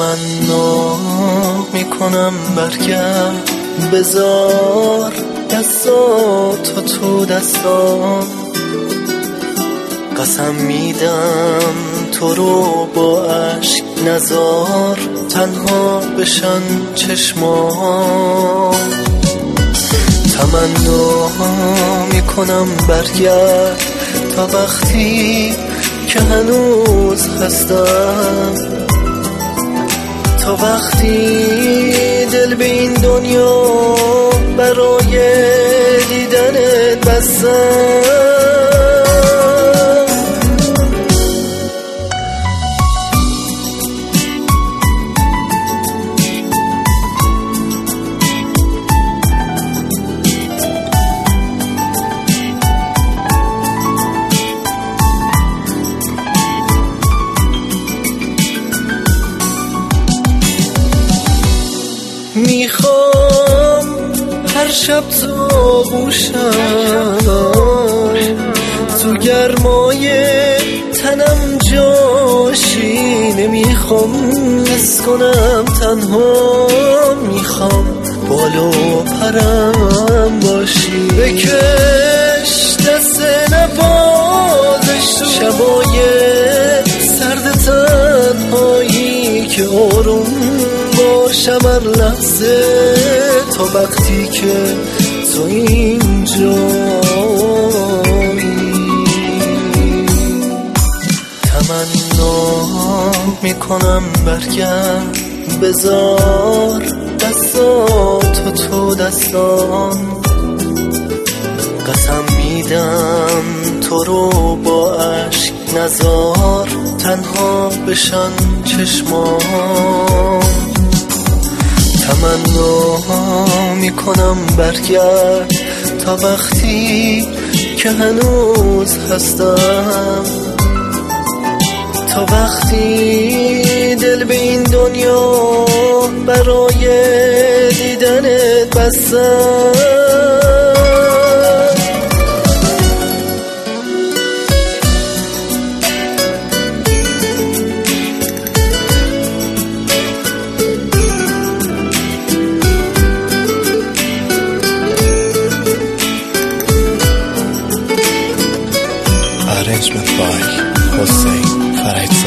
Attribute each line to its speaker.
Speaker 1: تمنا میکنم برگرد، بذار دستاتو تو دستام، قسم میدم تو رو با عشق نزار، تنها بشن چشمام. تمنا میکنم برگرد تا وقتی که هنوز هستم، تا وقتی دل به این دنیا برای دیدنت بستم. میخوام هر شب تو بوشم، تو گرمای تنم جاشی، نمیخوام حس کنم تنها، میخوام بالو پرم باشی. بکش دست نوازش تو شبای سرد تنهایی، که آروم باشم هر لحظه تا وقتی که تو اینجایی. تمنا میکنم برگرد، بذار دستاتو تو دستام، قسم میدم تو رو با عشق نزار، تنها بشن چشمام. تمنا میکنم برگرد تا وقتی که هنوز هستم، تا وقتی دل به این دنیا برای دیدنت بستم.
Speaker 2: Arrangement by Hossein Faraj.